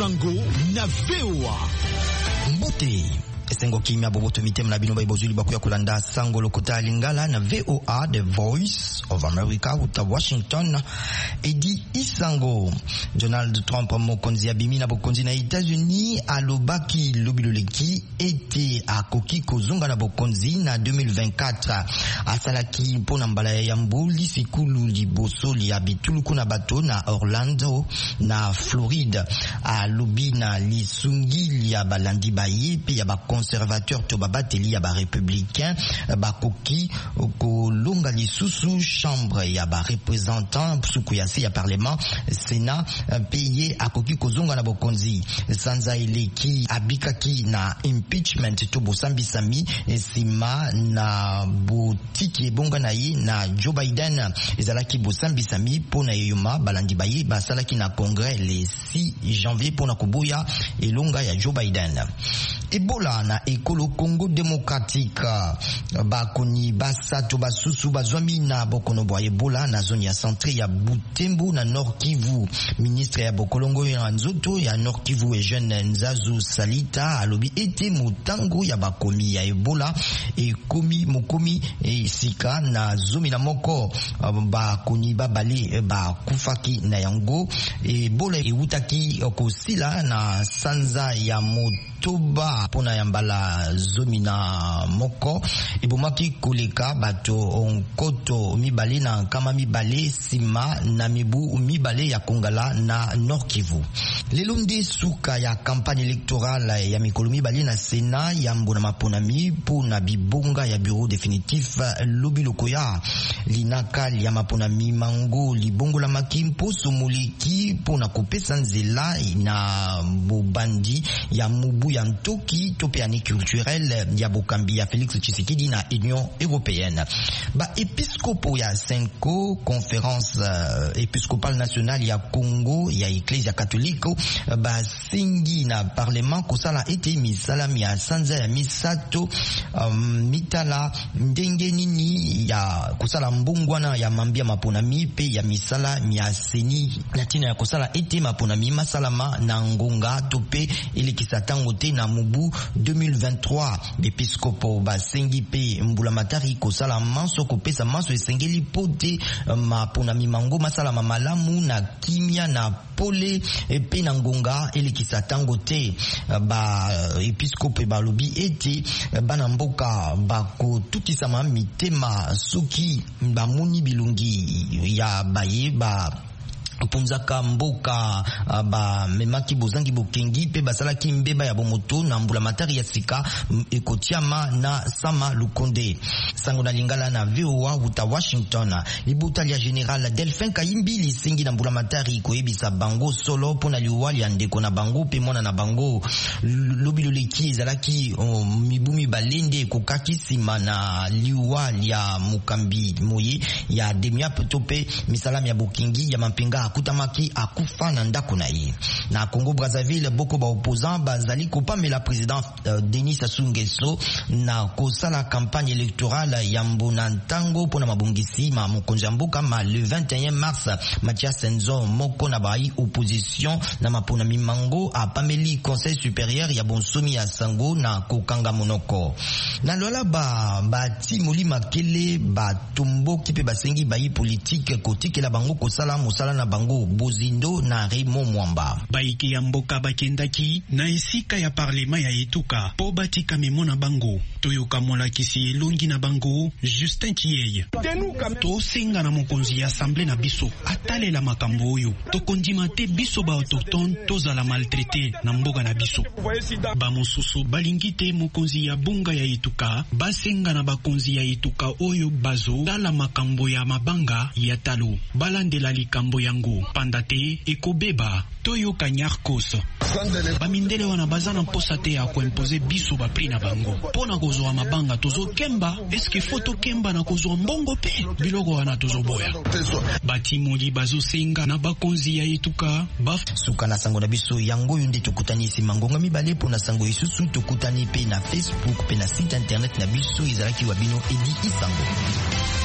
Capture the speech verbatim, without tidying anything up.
Isango na V O A. Mbote esengo kimia boboto mitema na bino baibozuli bakuya kulanda sango lokota lingala na V O A, The Voice of America uta Washington. Edi Isango. Donald Trump mokonzi abimi na bokonzi na États-Unis alobaki lobiloleki ete akoki kozonga na bokonzi na deux mille vingt-quatre. Asalaki pona mbala ya mbuli sikulu liboso li abitulu kuna bato na Orlando na Floride. Alobi na lisungi ya balandi baye pe ya ba conservateur to babateli ya ba républicain bakoki kolonga lisusu chambre ya ba représentant suku ya se ya parlement Sénat peye akoki kozonga na bokonzi sanza eleki abikaki na impeachment to bosambi sami esima na botiki ebonga na ye na Joe Biden ezalaki bosambi sami pona yeyuma balandi baye basalaki na congrès le six janvier pona koboya elonga ya Joe Biden. Ebola na ekolo Congo démocratique bakoni basato basusu bazwami na bokono bwa Ebola na zone ya centre ya Butembo na Nord Kivu. Ministre ya bokolongo ya nzoto ya Nord Kivu e jeune Nzazu Salita alobi ete mutango ya bakomi ya Ebola e komi mokomi e sika na zomi na moko bakoni babale bakufaki na yango. Ebola eutaki kosila na sanza ya motoba pona ya mbala zomi na moko ebomaki koleka bato onkoto mibale na kama mibale sima na mibu mibale ya Kongala na Nord Kivu. Lelo nde suka ya campagne électorale ya mikolo mibale na Sena ya mbona maponami pona bibonga ya bureau définitif lobilokoya linaka ya maponami mango libongo la makimpo somoleki pona kopesa nzela na bobandi ya mubu ya ntoki topeani culturel ya bokambi ya Félix Tshisekedi na Union Européenne. Ba episkopo ya Senko conférence uh, épiscopale nationale ya Congo ya Ecclesia catholique ba singi na parlement kosala ete misala ya sanza ya misato um, mitala ndenge nini ya kosala mbungwana ya mambia maponami pe ya misala ya seni latina ya kosala ete maponami masalama na ngonga tope elekisa tango te na mubu deux mille vingt-trois. Episkopo basengi pe mbula matari kosala manso kopesa manso esengeli pote maponami mango masala malamu na kimia na pole epe na ngonga elekisa tango te. Ba episkopo balobi ete bana mboka bako tukisama mitema soki bamoni bilungi ya baye ba punzaka mboka ba memaki bozangi bokengi pe basalaki mbeba ya bomoto na mbula matari ya sika ekotiama na Sama Lukonde. Sango na lingala na V O A uta Washington. Libutali ya General Delphin Kayimbi lisingi na mbula matari koyebisa bango solo pona liwali ya ndeko na bango pe mona na bango lobiloleki ezalaki um, mibumi balende kokaki sima na liwali ya mukambi moye ya demia tope misalami ya bokengi ya mampinga akutamaki akufa na ndako na ye. Na Congo Brazzaville boko ba opposant bazali kopamela président uh, Denis Sassou Nguesso na kosala campagne électorale ya mbona ntango pona mabongisi ma mokonzi mboka ma le vingt et un mars. Mathias Nzo moko na bai opposition na mapona mimango a pameli conseil supérieur ya bonsomi ya sango na kokanga monoko. Na lola ba ba timoli makele ba tumbo kipe basengi bai politique kotike la bango kosala mosala na bango Bozindo na Raymond Mwamba. Baiki ya mboka bakendaki na esika ya parlement ya etuka po batika memona bango toyoka mola kisi elongi na bango Justin Kiyeye. To senga na mokonzi ya assemblée na biso atalela makambo oyo tokondima te biso ba autochtone tozala maltraité na mboka na biso. Ba mosusu balingi te mokonzi ya bunga ya etuka basenga na bakonzi ya etuka oyo bazo dala makambo ya mabanga ya talo balandela likambo yango pandate ekobeba toyo kanyarkos. Bamindele wana bazana mposa te ya kuimpose biso ba prix na bango pona kozwa mabanga tozo kemba eske foto kemba na kozwa mbongo pe biloko wana tozo boya batimoli bazo senga na bakonzi ya etuka baf suka na sango na biso yango yundi tukutani si mangonga mibale pona sango isusu tukutani pe na Facebook pe na site internet na biso izalaki wabino Edi Isango.